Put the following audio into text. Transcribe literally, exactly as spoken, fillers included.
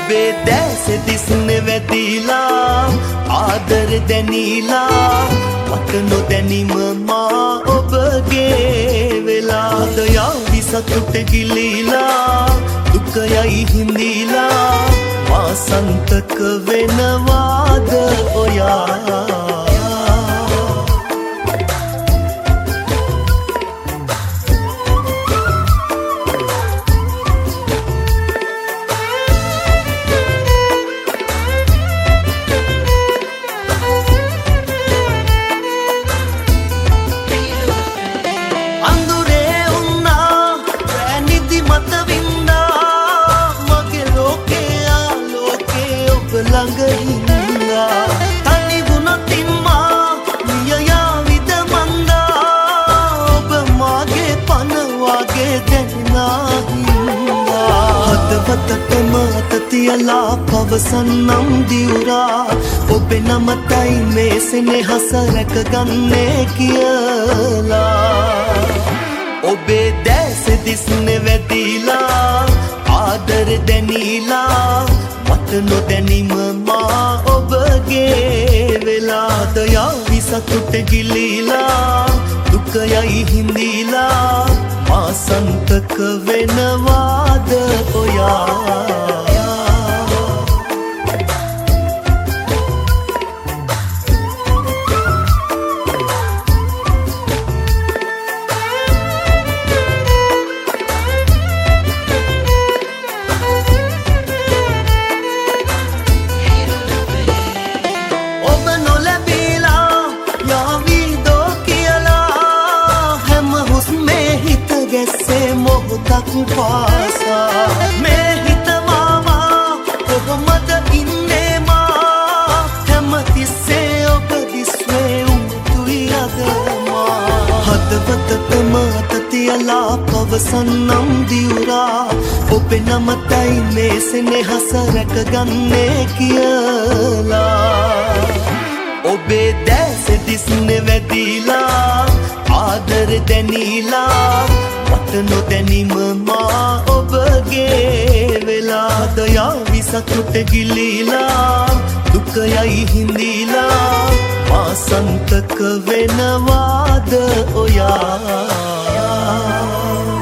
ඔබේ දැස දිස්නේ වැදිලා ආදර දැනීලා මට නොදැනීම මා ඔබගේ වෙලා දයාවි සතුට ගිලීලා දුකයයි හිඳීලා මා සන්තක වෙනවාද ඔයා ළඟ හින්දා තනි වුණොතින් මා මිය යාවිද මන්දා ඔබ මාගේ පන වගේ දැනෙනා හින්දා හදවතටම අත තියලා පවසන්නම් දියුරා ඔබේ නමතයි මේ සෙනෙහස රැකගන්නේ කියලා ඔබේ දැස දිස්නේ වැදිලා ආදර දැනීලා මට නොදැනීම මා ඔබගේ වෙලා දයාවි සතුට ගිලීලා දුකයයි හිඳීලා මා සන්තක වෙනවාද ඔයා මොහොතක් පාසා මේ හිත මාමා කොහොමද ඉන්නේ මා හැමතිස්සේ ඔබ දිස්වේ උතුයි අද මා හදවතටම අත තියලා පවසන්නම් දියුරා ඔබේ නමතයි මේ සෙනෙහස රැකගන්නේ කියලා ඔබේ දැස දිස්නේ වැදිලා ආදර දැනීලා මට නොදැනීම මා ඔබගේ වෙලා දයාවි සතුට ගිලීලා දුකයයි හිඳීලා මා සන්තක වෙනවාද ඔයා